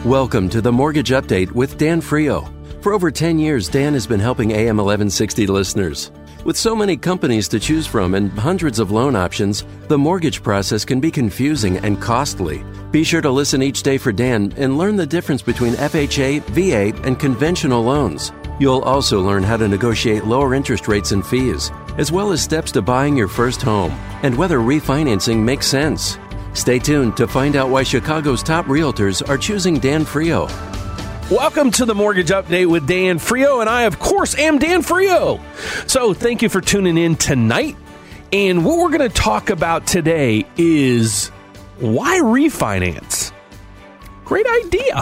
Welcome to the Mortgage Update with Dan Frio. For over 10 years, Dan has been helping AM 1160 listeners. With so many companies to choose from and hundreds of loan options, the mortgage process can be confusing and costly. Be sure to listen each day for Dan and learn the difference between FHA, VA, and conventional loans. You'll also learn how to negotiate lower interest rates and fees, as well as steps to buying your first home and whether refinancing makes sense. Stay tuned to find out why Chicago's top realtors are choosing Dan Frio. Welcome to the Mortgage Update with Dan Frio, and I, of course, am Dan Frio. So thank you for tuning in tonight. And what we're going to talk about today is why refinance? Great idea.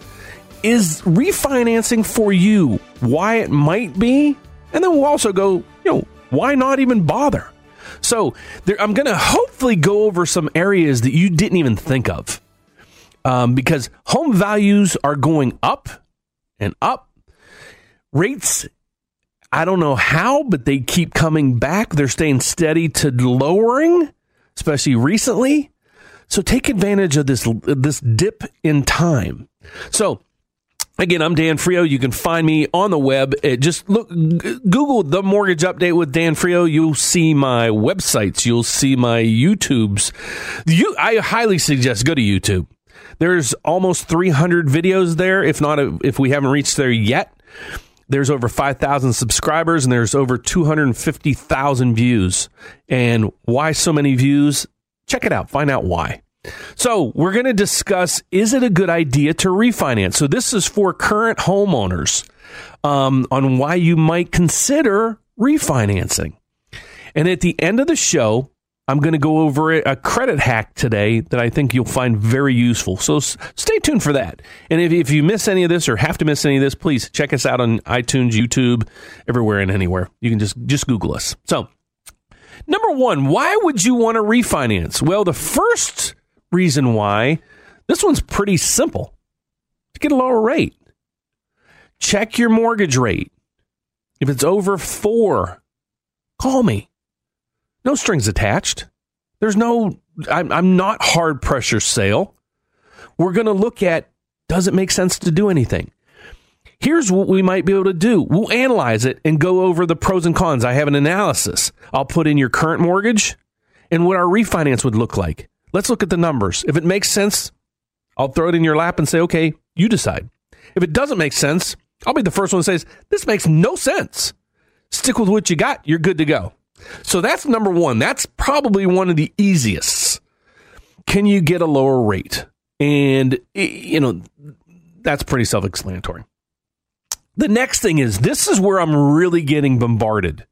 Is refinancing for you? Why it might be? And then we'll also go, why not even bother? So I'm going to hopefully go over some areas that you didn't even think of. Because home values are going up and up. Rates, I don't know how, but they keep coming back. They're staying steady to lowering, especially recently. So take advantage of this dip in time. So again, I'm Dan Frio. You can find me on the web. Just Google The Mortgage Update with Dan Frio. You'll see my websites. You'll see my YouTubes. I highly suggest go to YouTube. There's almost 300 videos there, if we haven't reached there yet. There's over 5,000 subscribers, and there's over 250,000 views. And why so many views? Check it out. Find out why. So we're going to discuss, is it a good idea to refinance? So this is for current homeowners on why you might consider refinancing. And at the end of the show, I'm going to go over a credit hack today that I think you'll find very useful. So stay tuned for that. And if you miss any of this or have to miss any of this, please check us out on iTunes, YouTube, everywhere and anywhere. You can just Google us. So, number one, why would you want to refinance? Well, the first reason why, this one's pretty simple. To get a lower rate. Check your mortgage rate. If it's over 4, call me. No strings attached. I'm not hard pressure sale. We're going to look at, does it make sense to do anything? Here's what we might be able to do. We'll analyze it and go over the pros and cons. I have an analysis. I'll put in your current mortgage and what our refinance would look like. Let's look at the numbers. If it makes sense, I'll throw it in your lap and say, okay, you decide. If it doesn't make sense, I'll be the first one that says, this makes no sense. Stick with what you got. You're good to go. So that's number one. That's probably one of the easiest. Can you get a lower rate? And, that's pretty self-explanatory. The next thing is, this is where I'm really getting bombarded.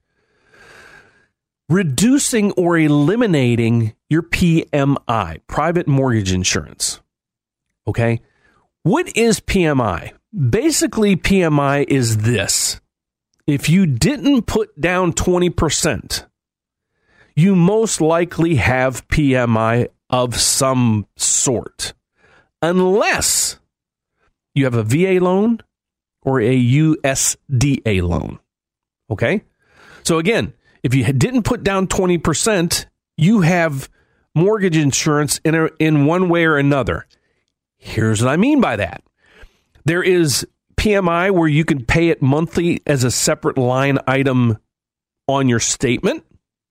Reducing or eliminating your PMI, private mortgage insurance. Okay? What is PMI? Basically, PMI is this. If you didn't put down 20%, you most likely have PMI of some sort, unless you have a VA loan or a USDA loan. Okay? So again, if you didn't put down 20%, you have mortgage insurance in one way or another. Here's what I mean by that. There is PMI where you can pay it monthly as a separate line item on your statement,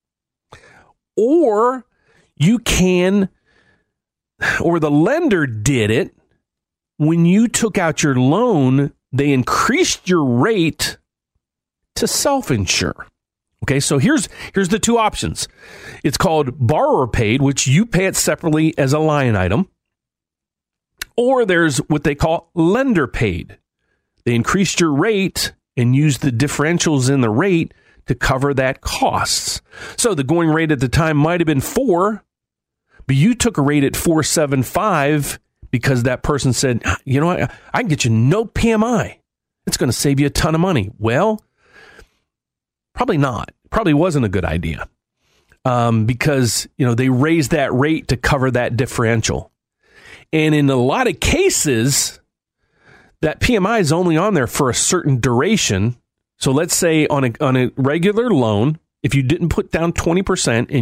or you can, or the lender did it when you took out your loan, they increased your rate to self-insure. Okay, so here's the two options. It's called borrower paid, which you pay it separately as a line item, or there's what they call lender paid. They increased your rate and used the differentials in the rate to cover that costs. So the going rate at the time might have been 4, but you took a rate at 4.75 because that person said, you know what, I can get you no PMI. It's going to save you a ton of money. Well, probably not. Probably wasn't a good idea because, they raised that rate to cover that differential. And in a lot of cases, that PMI is only on there for a certain duration. So let's say on a regular loan, if you didn't put down 20% and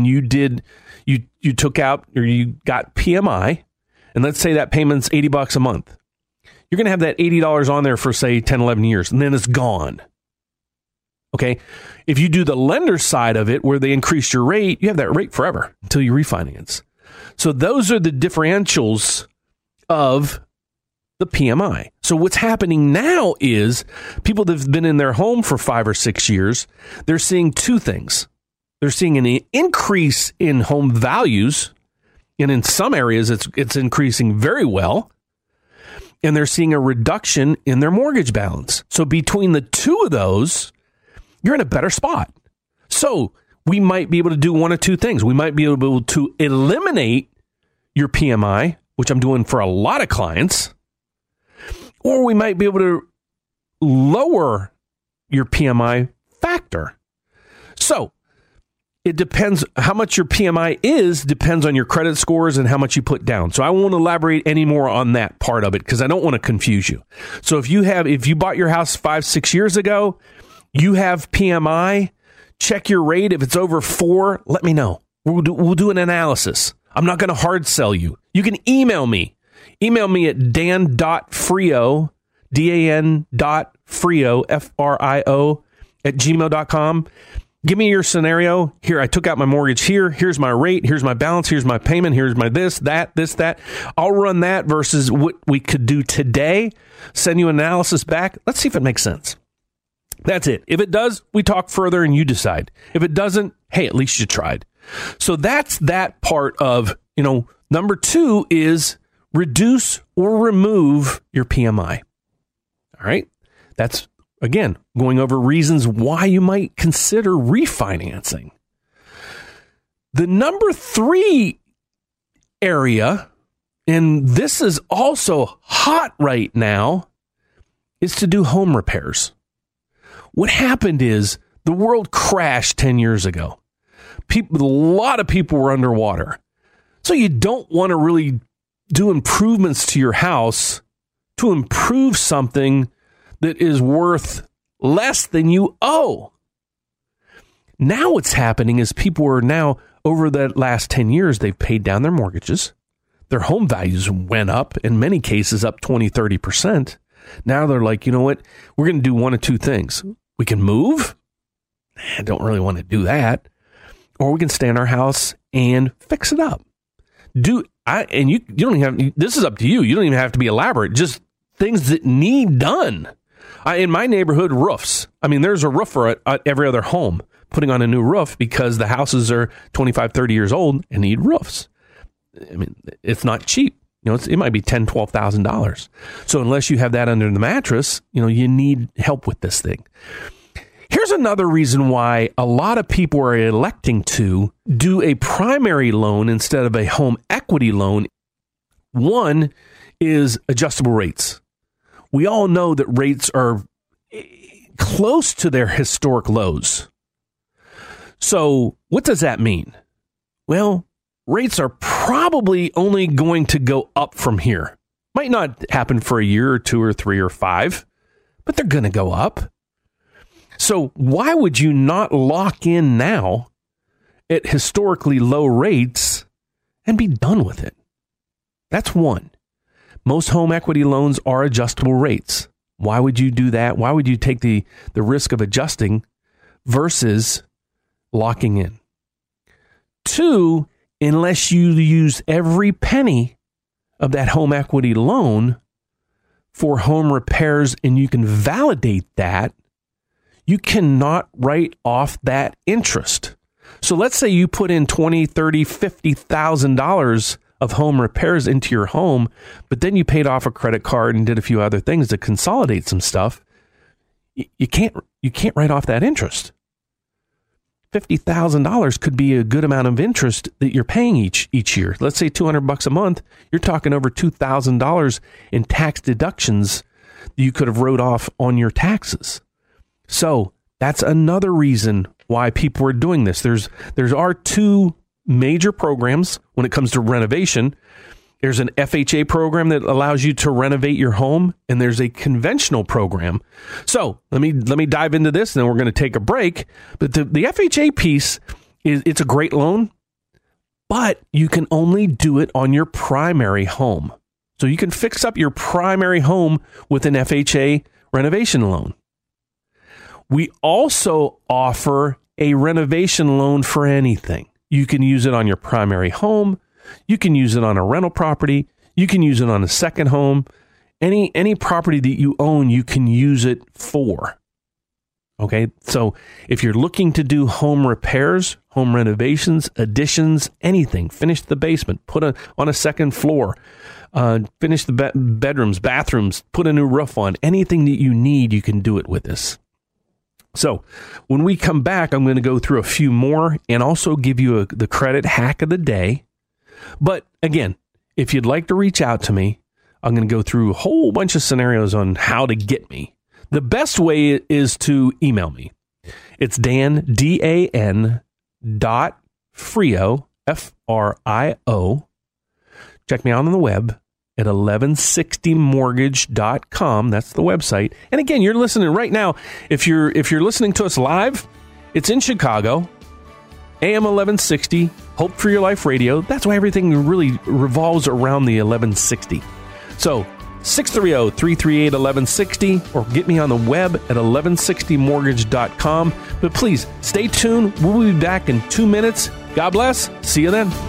you took out or you got PMI, and let's say that payment's $80 a month, you're going to have that $80 on there for, say, 10, 11 years, and then it's gone. Okay? If you do the lender side of it, where they increase your rate, you have that rate forever until you refinance. So those are the differentials of the PMI. So what's happening now is people that have been in their home for 5 or 6 years, they're seeing two things. They're seeing an increase in home values, and in some areas it's increasing very well, and they're seeing a reduction in their mortgage balance. So between the two of those, you're in a better spot. So we might be able to do one of two things. We might be able to eliminate your PMI, which I'm doing for a lot of clients, or we might be able to lower your PMI factor. So it depends how much your PMI is, depends on your credit scores and how much you put down. So I won't elaborate any more on that part of it because I don't want to confuse you. So if you bought your house 5-6 years ago, you have PMI, check your rate. If it's over 4, let me know. We'll do an analysis. I'm not going to hard sell you. You can email me. Email me at dan.frio, dan.frio, F-R-I-O, @gmail.com. Give me your scenario. Here, I took out my mortgage here. Here's my rate. Here's my balance. Here's my payment. Here's my this, that. I'll run that versus what we could do today. Send you an analysis back. Let's see if it makes sense. That's it. If it does, we talk further and you decide. If it doesn't, hey, at least you tried. So that's that part of, number 2 is reduce or remove your PMI. All right. That's, again, going over reasons why you might consider refinancing. The number 3 area, and this is also hot right now, is to do home repairs. What happened is the world crashed 10 years ago. A lot of people were underwater. So you don't want to really do improvements to your house to improve something that is worth less than you owe. Now what's happening is people are now, over the last 10 years, they've paid down their mortgages. Their home values went up, in many cases up 20, 30%. Now they're like, you know what? We're going to do one of two things. We can move. I don't really want to do that. Or we can stay in our house and fix it up. You don't even have, this is up to you. You don't even have to be elaborate. Just things that need done. In my neighborhood, roofs. I mean, there's a roofer at every other home putting on a new roof because the houses are 25, 30 years old and need roofs. I mean, it's not cheap. It might be $10,000, $12,000. So unless you have that under the mattress, you need help with this thing. Here's another reason why a lot of people are electing to do a primary loan instead of a home equity loan. One is adjustable rates. We all know that rates are close to their historic lows. So what does that mean? Well, rates are probably only going to go up from here. Might not happen for a year or 2 or 3 or 5, but they're going to go up. So why would you not lock in now at historically low rates and be done with it? That's one. Most home equity loans are adjustable rates. Why would you do that? Why would you take the risk of adjusting versus locking in? 2, unless you use every penny of that home equity loan for home repairs and you can validate that, you cannot write off that interest. So let's say you put in $20,000, $30,000, $50,000 of home repairs into your home, but then you paid off a credit card and did a few other things to consolidate some stuff. You can't write off that interest. $50,000 could be a good amount of interest that you're paying each year. Let's say $200 a month. You're talking over $2,000 in tax deductions that you could have wrote off on your taxes. So that's another reason why people are doing this. There's our 2 major programs when it comes to renovation. There's an FHA program that allows you to renovate your home, and there's a conventional program. So let me dive into this, and then we're going to take a break. But the FHA piece it's a great loan, but you can only do it on your primary home. So you can fix up your primary home with an FHA renovation loan. We also offer a renovation loan for anything. You can use it on your primary home. You can use it on a rental property. You can use it on a second home. Any property that you own, you can use it for. Okay, so if you're looking to do home repairs, home renovations, additions, anything, finish the basement, put on a second floor, finish the bedrooms, bathrooms, put a new roof on, anything that you need, you can do it with this. So when we come back, I'm going to go through a few more and also give you the credit hack of the day. But again, if you'd like to reach out to me, I'm going to go through a whole bunch of scenarios on how to get me. The best way is to email me. It's Dan, DAN .Frio, F-R-I-O. Check me out on the web at 1160mortgage.com. That's the website. And again, you're listening right now. If you're listening to us live, it's in Chicago, AM 1160, Hope for Your Life Radio. That's why everything really revolves around the 1160. So 630-338-1160 or get me on the web at 1160mortgage.com. But please stay tuned. We'll be back in 2 minutes. God bless. See you then.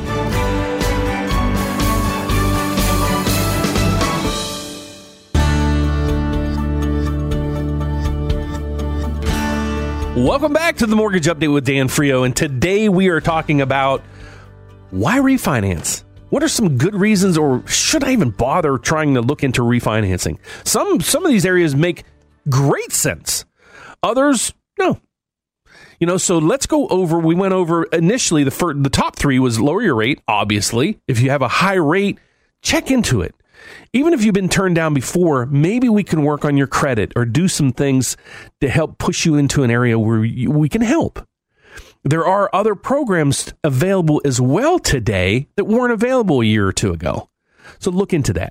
Welcome back to the Mortgage Update with Dan Frio. And today we are talking about why refinance. What are some good reasons, or should I even bother trying to look into refinancing? Some of these areas make great sense. Others, no. So let's go over. We went over initially the top three was lower your rate. Obviously, if you have a high rate, check into it. Even if you've been turned down before, maybe we can work on your credit or do some things to help push you into an area where we can help. There are other programs available as well today that weren't available a year or two ago. So look into that.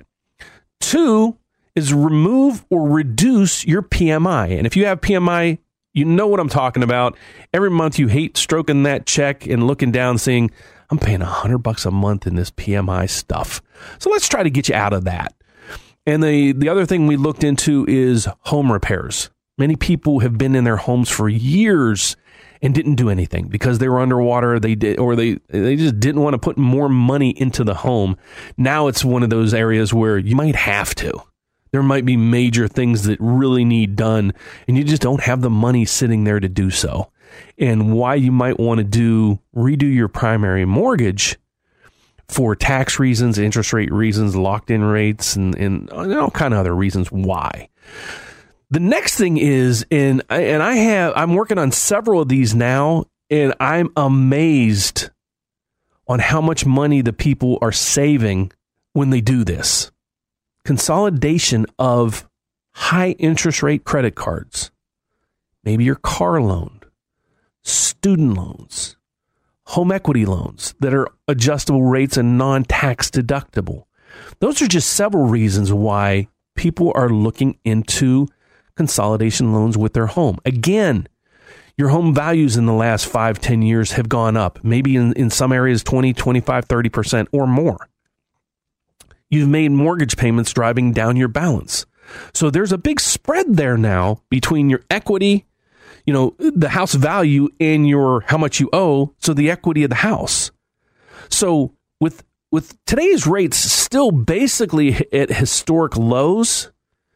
2 is remove or reduce your PMI. And if you have PMI, you know what I'm talking about. Every month you hate stroking that check and looking down saying, I'm paying $100 a month in this PMI stuff. So let's try to get you out of that. And the other thing we looked into is home repairs. Many people have been in their homes for years and didn't do anything because they were underwater. They just didn't want to put more money into the home. Now it's one of those areas where you might have to. There might be major things that really need done, and you just don't have the money sitting there to do so. And why you might want to redo your primary mortgage for tax reasons, interest rate reasons, locked in rates, and all kind of other reasons why. The next thing is, I'm working on several of these now, and I'm amazed on how much money the people are saving when they do this. Consolidation of high interest rate credit cards, maybe your car loan, student loans, home equity loans that are adjustable rates and non-tax deductible. Those are just several reasons why people are looking into consolidation loans with their home. Again, your home values in the last 5-10 years have gone up, maybe in some areas 20, 25, 30% or more. You've made mortgage payments driving down your balance. So there's a big spread there now between your equity, the house value, and how much you owe, so the equity of the house. So with today's rates still basically at historic lows,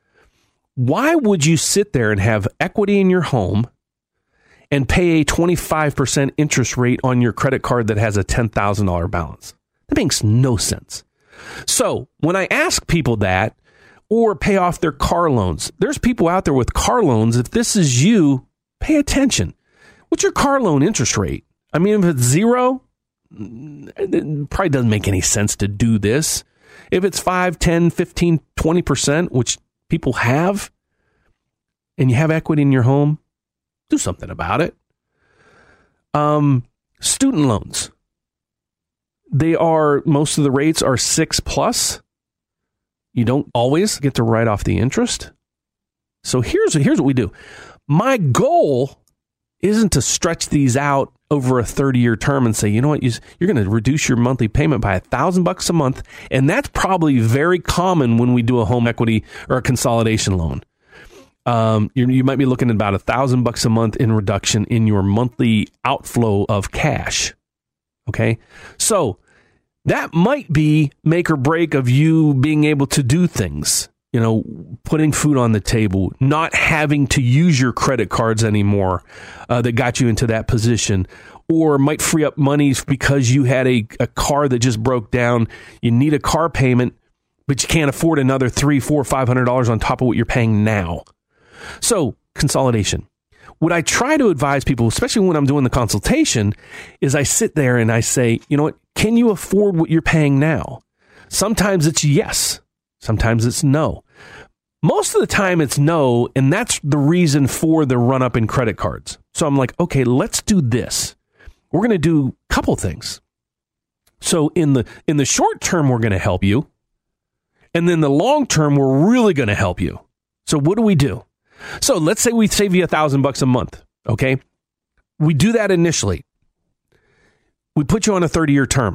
why would you sit there and have equity in your home and pay a 25% interest rate on your credit card that has a $10,000 balance? That makes no sense. So when I ask people that, or pay off their car loans, there's people out there with car loans. If this is you, pay attention. What's your car loan interest rate? I mean, if it's 0, it probably doesn't make any sense to do this. If it's 5, 10, 15, 20%, which people have, and you have equity in your home, do something about it. Student loans. Most of the rates are 6+. You don't always get to write off the interest. So here's what we do. My goal isn't to stretch these out over a 30-year term and say, you know what, you're going to reduce your monthly payment by $1,000 a month. And that's probably very common when we do a home equity or a consolidation loan. You might be looking at about $1,000 a month in reduction in your monthly outflow of cash. Okay. So that might be make or break of you being able to do things, putting food on the table, not having to use your credit cards anymore, that got you into that position, or might free up monies because you had a car that just broke down. You need a car payment, but you can't afford another $300, $400, $500 on top of what you're paying now. So consolidation. What I try to advise people, especially when I'm doing the consultation, is I sit there and I say, you know what, can you afford what you're paying now? Sometimes it's yes. Sometimes it's no. Most of the time it's no, and that's the reason for the run up in credit cards. So I'm like, okay, let's do this. We're going to do a couple things. So in the short term, we're going to help you. And then the long term, we're really going to help you. So what do we do? So let's say we save you $1,000 a month. Okay. We do that initially. We put you on a 30-year term.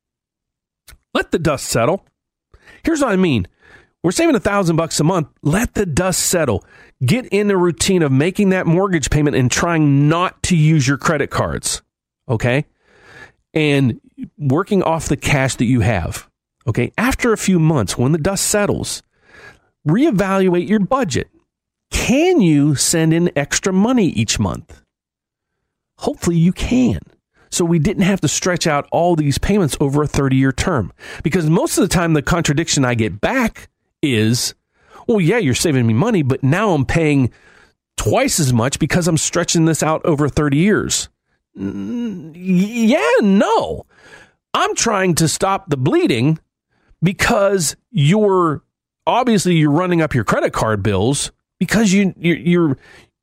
Let the dust settle. Here's what I mean. We're saving $1,000 a month. Let the dust settle. Get in a routine of making that mortgage payment and trying not to use your credit cards. Okay. And working off the cash that you have. Okay. After a few months, when the dust settles, reevaluate your budget. Can you send in extra money each month? Hopefully you can. So we didn't have to stretch out all these payments over a 30-year term. Because most of the time, the contradiction I get back is, well, yeah, you're saving me money, but now I'm paying twice as much because I'm stretching this out over 30 years. Yeah, no. I'm trying to stop the bleeding because you're running up your credit card bills because you're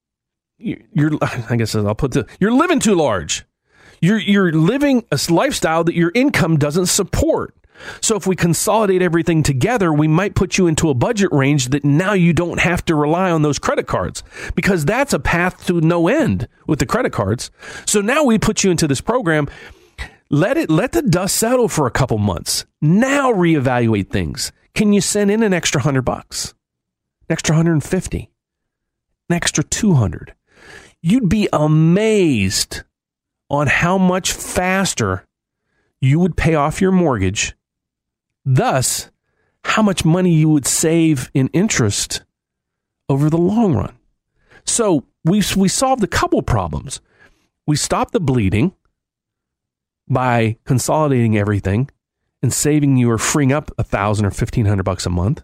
I guess I'll put you're living too large. You're living a lifestyle that your income doesn't support. So if we consolidate everything together, we might put you into a budget range that now you don't have to rely on those credit cards, because that's a path to no end with the credit cards. So now we put you into this program. Let the dust settle for a couple months. Now reevaluate things. Can you send in an extra $100, an extra $150, an extra $200? You'd be amazed on how much faster you would pay off your mortgage, thus how much money you would save in interest over the long run. So we solved a couple problems. We stopped the bleeding by consolidating everything and saving you or freeing up $1,000 or $1,500 a month.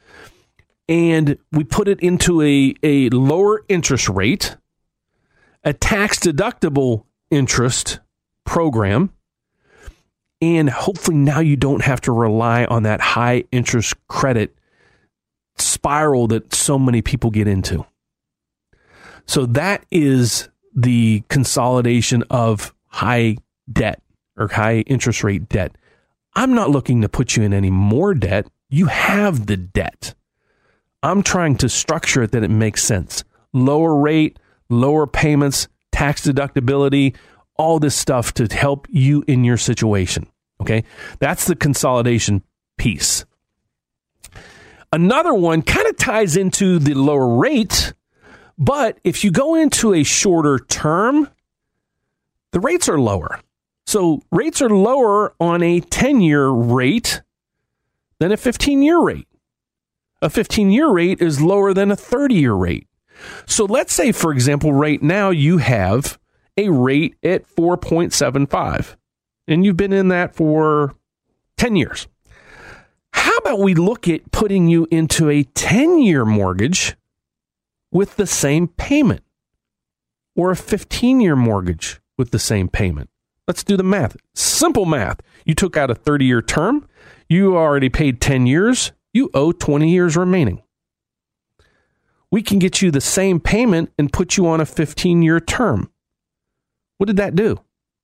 And we put it into a lower interest rate, a tax deductible interest program, and hopefully now you don't have to rely on that high interest credit spiral that so many people get into. So that is the consolidation of high debt or high interest rate debt. I'm not looking to put you in any more debt. You have the debt. I'm trying to structure it that it makes sense. Lower rate, lower payments, tax deductibility, all this stuff to help you in your situation. Okay. That's the consolidation piece. Another one kind of ties into the lower rate, but if you go into a shorter term, the rates are lower. So rates are lower on a 10-year rate than a 15-year rate. A 15-year rate is lower than a 30-year rate. So let's say, for example, right now you have a rate at 4.75, and you've been in that for 10 years. How about we look at putting you into a 10-year mortgage with the same payment, or a 15-year mortgage with the same payment? Let's do the math. Simple math. You took out a 30-year term. You already paid 10 years. You owe 20 years remaining. We can get you the same payment and put you on a 15-year term. What did that do?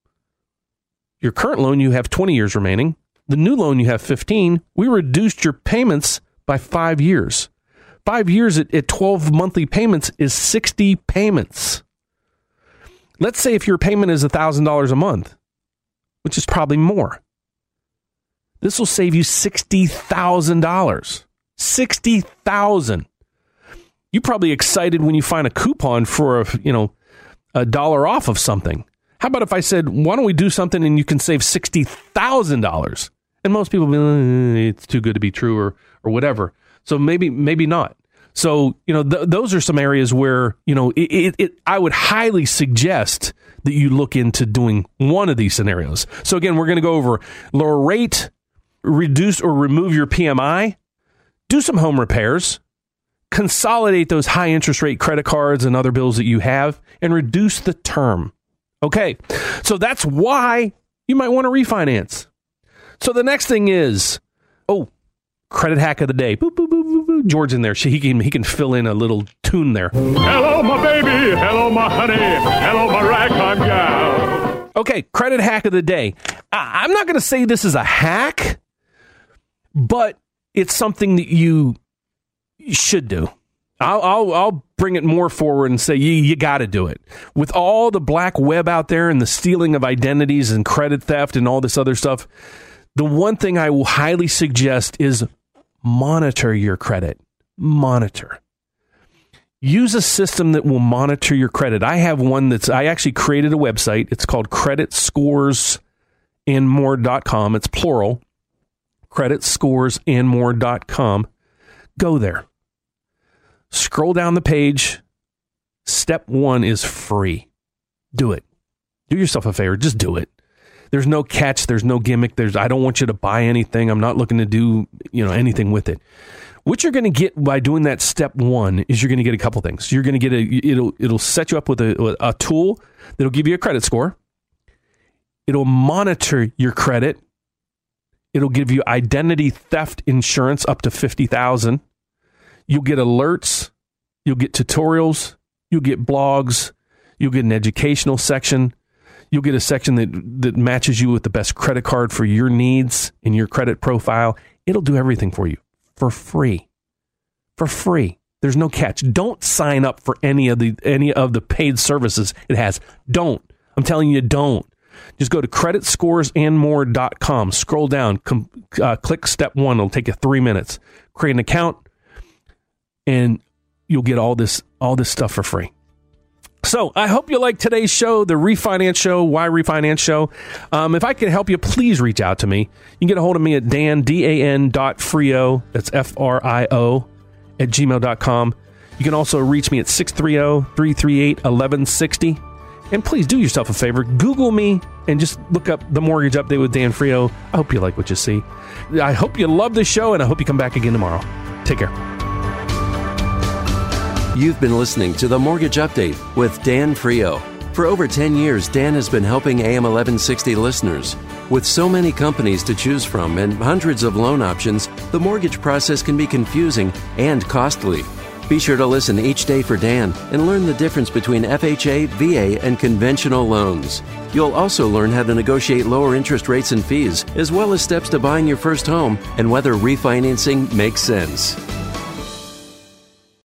Your current loan, you have 20 years remaining. The new loan, you have 15. We reduced your payments by 5 years. 5 years at 12 monthly payments is 60 payments. Let's say if your payment is $1,000 a month, which is probably more, this will save you $60,000. $60,000. You're probably excited when you find a coupon for $1 off of something. How about if I said, why don't we do something and you can save $60,000? And most people will be, it's too good to be true or whatever. So maybe not. So, those are some areas where, I would highly suggest that you look into doing one of these scenarios. So again, we're going to go over lower rate, reduce or remove your PMI, do some home repairs, consolidate those high interest rate credit cards and other bills that you have, and reduce the term. Okay, so that's why you might want to refinance. So the next thing is, credit hack of the day. Boop, boop, boop, boop, boop. George in there. He can fill in a little tune there. Hello, my baby. Hello, my honey. Hello, my ragtime gal. Okay, credit hack of the day. I'm not going to say this is a hack, but it's something that you should do. I'll bring it more forward and say you got to do it. With all the black web out there and the stealing of identities and credit theft and all this other stuff, the one thing I will highly suggest is monitor your credit. Monitor. Use a system that will monitor your credit. I have one I actually created a website. It's called creditscoresandmore.com. It's plural. Creditscoresandmore.com. Go there. Scroll down the page. Step 1 is free. Do it. Do yourself a favor. Just do it. There's no catch. There's no gimmick. I don't want you to buy anything. I'm not looking to do, anything with it. What you're going to get by doing that step 1 is you're going to get a couple things. You're going to get it'll set you up with a tool that'll give you a credit score. It'll monitor your credit. It'll give you identity theft insurance up to $50,000. You'll get alerts. You'll get tutorials. You'll get blogs. You'll get an educational section. You'll get a section that matches you with the best credit card for your needs and your credit profile. It'll do everything for you for free. For free. There's no catch. Don't sign up for any of the paid services it has. Don't. I'm telling you, don't. Just go to creditscoresandmore.com. Scroll down. Click step 1. It'll take you 3 minutes. Create an account, and you'll get all this stuff for free. So I hope you like today's show, the refinance show, Why Refinance Show. If I can help you, please reach out to me. You can get a hold of me at dan.frio, that's FRIO, @gmail.com. You can also reach me at 630-338-1160. And please do yourself a favor. Google me and just look up The Mortgage Update with Dan Frio. I hope you like what you see. I hope you love the show, and I hope you come back again tomorrow. Take care. You've been listening to The Mortgage Update with Dan Frio. For over 10 years, Dan has been helping AM 1160 listeners. With so many companies to choose from and hundreds of loan options, the mortgage process can be confusing and costly. Be sure to listen each day for Dan and learn the difference between FHA, VA, and conventional loans. You'll also learn how to negotiate lower interest rates and fees, as well as steps to buying your first home and whether refinancing makes sense.